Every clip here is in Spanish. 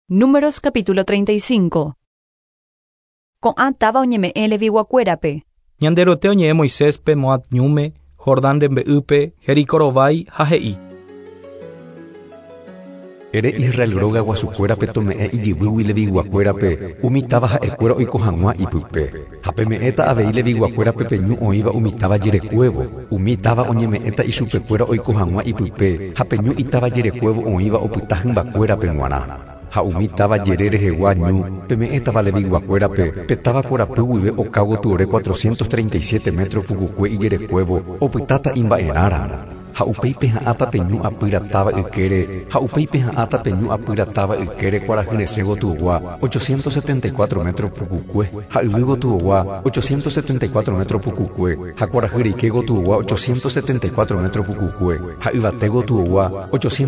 Números capítulo 35. Ko'ãtáva oñeme'ẽ Leví guakuérape. Ñanderote oñe'ẽ Moiséspe Moab ñúme, Jordán rembe'ýpe, Jericó rovái ha he'i. Ere Israel róga guasukuérape tome'ẽ ijyvýgui Leví guakuérape umitáva ha'ekuéra oiko hag̃ua ipype. Ha peme'ẽta avei Leví guakuérape peñu oĩva umitáva jerekuévo. Umitáva oñeme'ẽta ichupekuéra oiko hag̃ua ipype ha peñu itáva jerekuévo oĩva opyta hymbakuérape g̃uarã. Ha umitáva jere rehegua ñu peme'ẽtava Leví guakuérape petáva korapy guive okávo tuore 437 metros pukukue ijerekuévo opytáta imba'erãrã. Ha upéipe ha'áta peñu apyratáva ykére ha upéipe ha'áta peñu apyratáva ykére kuarahyresẽ gotuvõa 874 metros pukukue ha yvy gotuvõa 874 metros pukukue ha kuarahyreike gotuvõa 874 metros pukukue ha yvate gotuvõa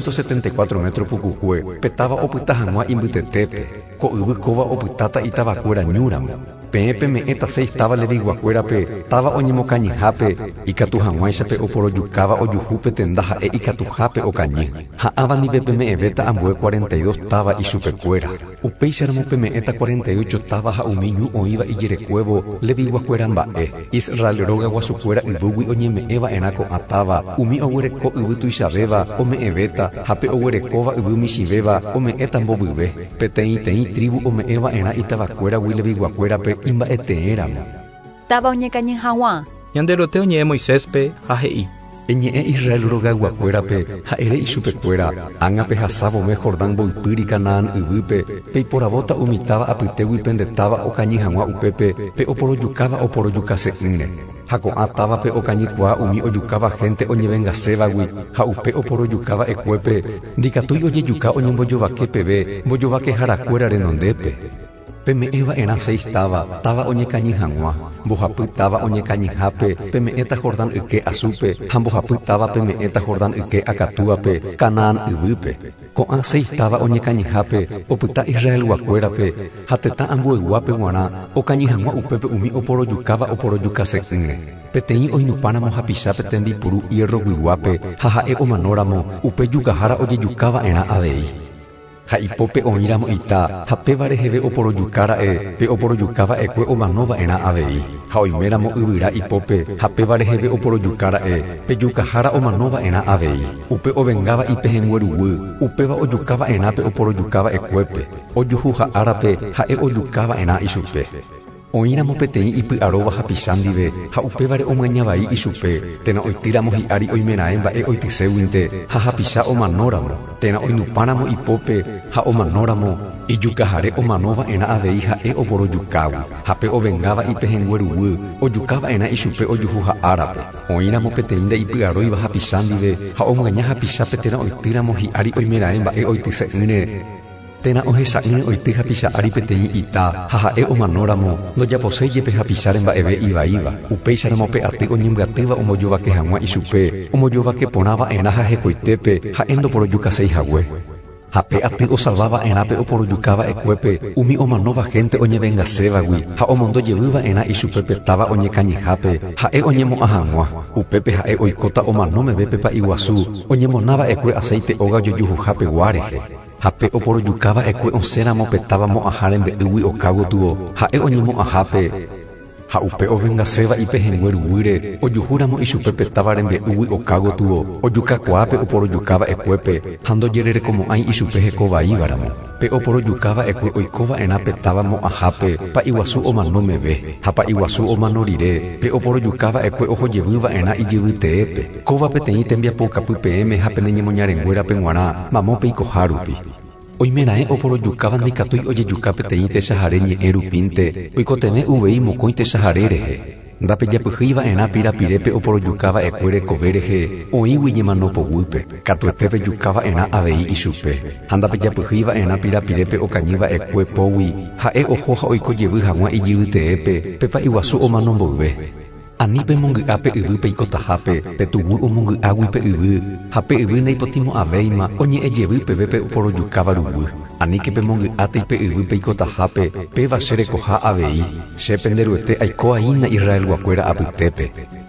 874 metros pukukue petáva opyta hag̃ua imbytetépe ko yvy kóva opytáta itavakuéra ñúramo. Peme'ẽta táva Leví guakuérape táva oñemokañyhápe ikatu hag̃uáichape oporojukáva ojuhúpe tenda ha'e ikatuhápe okañy. Ha'áva ndive peme'ẽvéta ambue 42 táva ichupekuéra. Upéicharamo peme'ẽta 48 táva ha umi ñu oĩva ijerekuévo Leví guakuéra mba'e. Israel róga guasukuéra yvýgui oñeme'ẽva'erã ko'ãtáva umi oguereko yvy tuichavéva ome'ẽvéta ha pe oguerekóva yvy michivéva ome'ẽta mbovyve. Peteĩ tribu ome'ẽva'erã itavakuéragui Leví guakuérape imba'ete'ẽramo. Táva oñekañy hag̃ua. Ñanderote oñe'ẽ Moiséspe ha he'i. Eñe'ẽ Israel róga guakuérape ha ere ichupekuéra ágape hasávome Jordán mboypýri Canaán yvýpe peiporavóta umitáva apytégui pendetáva okañy hag̃ua upépe pe oporojukáva oporojukase'ỹre. Ha ko'ãtáva pe okañykuaa umi ojukáva hénte oñevengasévagui ha upe oporojukáva ekuépe ndikatúi ojejuka oñembojovake peve mbojovake harakuéra renondépe. Peme'ẽva'erã táva oñekañy hag̃ua, mbohapy táva oñekañyhápe peme'ẽta Jordán yke asúpe ha mbohapy táva peme'ẽta Jordán yke akatúvape Canaán yvýpe. Ko'ã táva oñekañyhápe opyta Israel guakuérape ha tetã ambueguápe g̃uarã okañy hag̃ua upépe umi oporojukáva oporojukase'ỹre. Peteĩ oinupáramo hapichápe tembipuru hierro guiguápe ha ha'e omanóramo upe jukahára ojejukava'erã avei. Ha ipópe oĩramo ita ha péva reheve oporojukára'e pe oporojukava'ekue omanova'erã avei. Ha oiméramo yvyra ipópe ha péva reheve oporojukára'e pe jukahára omanova'erã avei. Upe ovengáva ipehẽngueruguy upéva ojukava'erã pe oporojukava'ekuépe ojuhu ha'árape ha'e ojukava'erã ichupe. Oĩramo peteĩ ipy'aróva hapicha ndive ha upévare omaña vai ichupe térã oitýramo hi'ári oimeraẽ mba'e oitységui ha hapicha omanóramo térã oinupáramo ipópe ha omanóramo ijukahare omanova'erã avei ha'e oporojukágui ha pe ovengáva ipehẽngueruguy ojukava'erã ichupe ojuhu ha'árape. Oĩramo peteĩ nde ipy'aróiva hapicha ndive ha omaña hapichápe térã oitýramo hi'ári oimeraẽ mba'e oityse'ỹre térã ohecha'ỹre oity hapicha ári peteĩ ita ha ha'e omanóramo ndojaposéijepe hapicháre mba'eve ivaíva. Upéicharamo pe aty oñembyatýva ombojovake hag̃ua ichupe ombojovake porãva'erã ha hekoitépe ha'e ndoporojukaséihague. Ha pe aty osalvava'erã pe oporojukava'ekuépe umi omanóva hénte oñevengasévagui ha omondojevýva'erã ichupe petáva oñekañyhápe ha'e oñemo'ã hag̃ua. Upépe ha'e oikóta omanómeve pepa iguasu oñemonava'ekue aceite óga ojojuhápe guárehe. Ha pe oporojukava'ekue osẽramo petáva mo'ãha rembe'ýgui okágotúvo ha'e oñemo'ãhápe ha upe ovengaséva ipehẽngueruguyre ojuhúramo ichupe petáva rembe'ýgui okágotúvo ojukakuápe oporojukava'ekuépe ha ndojererekomo'ãi ichupe hekovaívaramo. Pe oporojukava'ekue oikova'erã petáva mo'ãhápe pa'iguasu omanómeve ha pa'iguasu omanorire pe oporojukava'ekue ohojevýva'erã ijyvyteépe kóva peteĩ tembiapo okapy peẽme ha peneñemoñarenguérape g̃uarã mamópe ikohárupi. Oimeraẽ oporojukáva ndikatúi ojejuka peteĩ techahare ñe'ẽ rupínte oikotevẽ uvei mokõi techahare rehe. Ndapejapyhýiva'erã pirapirépe oporojukava'ekue rekove rehe oĩgui ñemanópoguýpe katuetépe jukava'erã avei ichupe. Ha ndapejapyhýiva'erã pirapirépe okañyva'ekue pógui ha'e oho ha oikojevy hag̃ua ijyvyteépe pepa iguasu omanomboyve. Ani pe mongy'a pe yvy peikotahápe petuguy omongy'águi pe yvy ha pe yvy ndaipotimo'ãvéima oñe'ẽjevy peve pe oporojukáva ruguy. Aníke pe mongy'átai pe yvy peikotahápe péva che rekoha avei. Chépe nderuete aiko'aína Israel guakuéra apytépe.